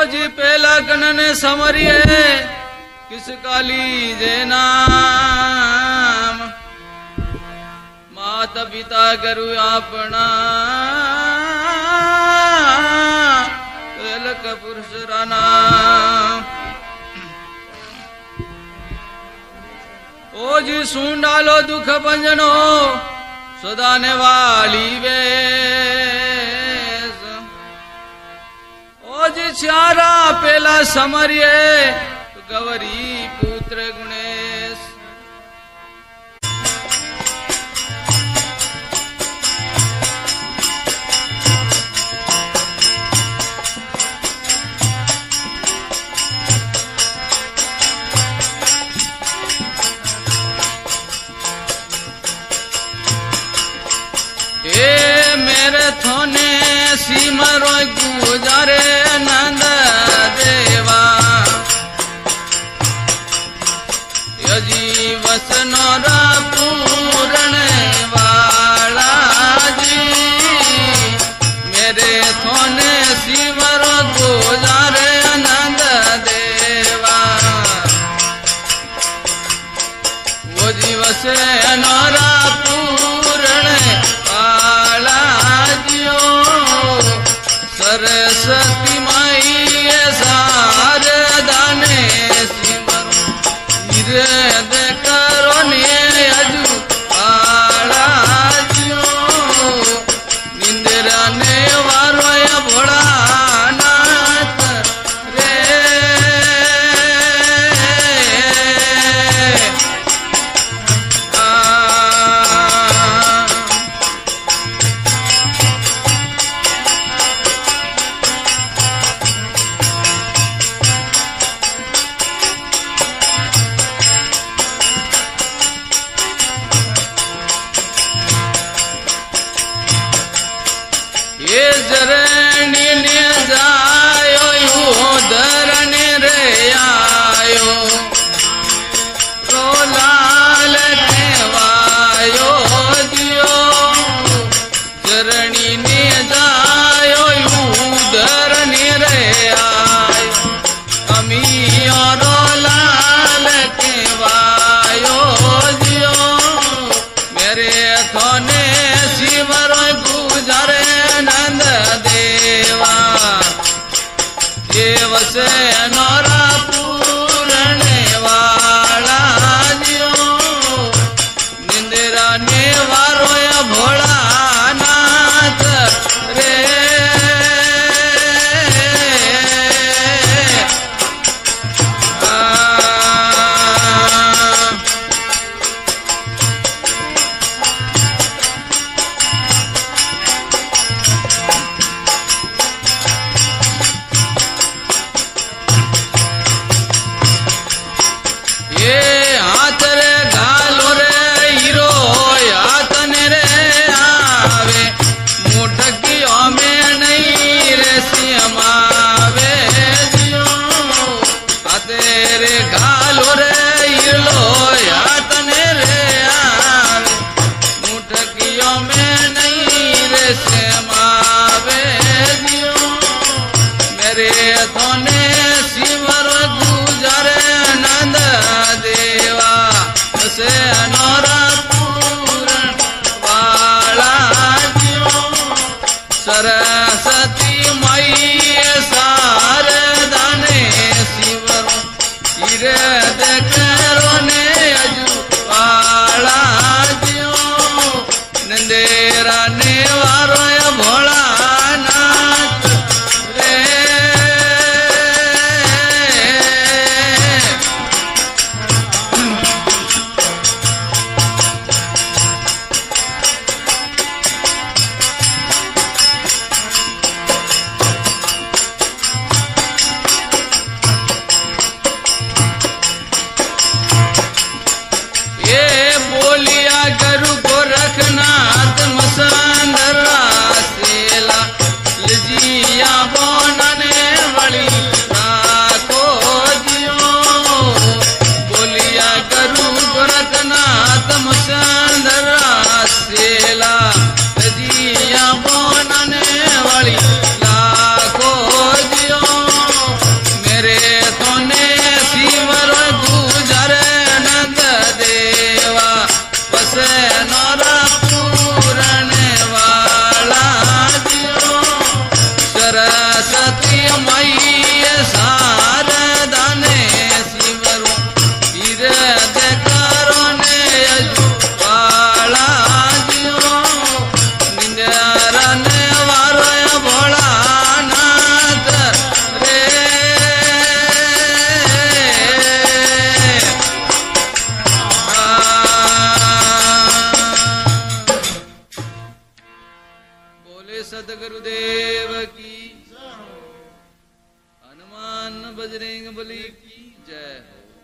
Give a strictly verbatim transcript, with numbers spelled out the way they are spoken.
जी पहला कनन समरिए किस काली जे नाम माता पिता करू अपना लक पुरुष नाम ओ जी सुन डालो दुख भंजनो सदाने वाली वेश ओ जी चारा पेला समरिए गवरी पुत्र गुणेश ए मेरे थोने सिमरो गुजारे नंद देवा जीवसनोरा पूरण वाला जी मेरे थोने सिमरो गुजारे नंद देवा वो जीवसनोरा पूरण वाला जियो सरस्वती माई शारदाने सिमरो करो ने अजू आला जियो निंद्रा ने वारो या भोला नाथ रे आ ये जरनी ने जायो यू धरने रे आयो रो लाल वायो दियो जरनी ने जायो यू धरने रे आयो अमी रो लाल वायो दियो मेरे थोने सिमरो गुजारे नंद देवा देव से नौरा पूरने वाला जियो निंदिरा ने वारो या भोला नाथ रे आ ये हाथ रे घालो रे हीरो हाथ ने रे आवे मुठकियों में नहीं रे सिमावे जियो हाथ रे घालो रे हीरो हाथ ने रे आवे मुठकियों में नहीं रे सिमावे जियो मेरे थोने सिमरो गुजारे नंद देवा से अनोरा पूरण वाला जियो सरस्वती मई शारदाने शिवरो हीरे देखरो ने अजू वाला जियो नंदेरा ने वारो या भोला नाथ रे सद्गुरुदेव